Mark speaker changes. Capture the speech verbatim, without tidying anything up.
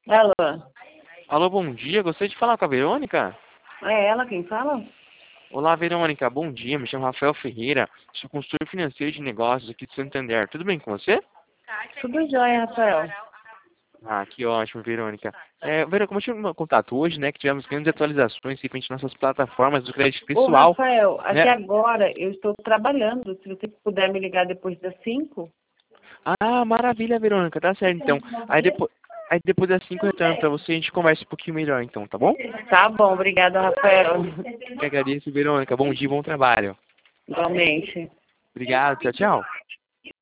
Speaker 1: Alô?
Speaker 2: Alô, bom dia. Gostaria de falar com a Verônica?
Speaker 1: É ela quem fala?
Speaker 2: Olá, Verônica. Bom dia. Me chamo Rafael Ferreira. Sou consultor financeiro de negócios aqui de Santander. Tudo bem com você?
Speaker 1: Tudo jóia, Rafael.
Speaker 2: Ah, que ótimo, Verônica. É, Verônica, como eu tive um contato hoje, né, que tivemos grandes atualizações referente às nossas plataformas do crédito
Speaker 1: Ô,
Speaker 2: pessoal,
Speaker 1: Rafael,
Speaker 2: né?
Speaker 1: aqui agora eu estou trabalhando. Se você puder me ligar depois das cinco.
Speaker 2: Ah, maravilha, Verônica. Tá certo, então. Aí depois, aí depois das cinco eu retorno pra você e a gente conversa um pouquinho melhor, então, tá bom?
Speaker 1: Tá bom, obrigada, Rafael.
Speaker 2: Que agradeço, Verônica. Bom dia, bom trabalho.
Speaker 1: Igualmente.
Speaker 2: Obrigado, tchau, tchau.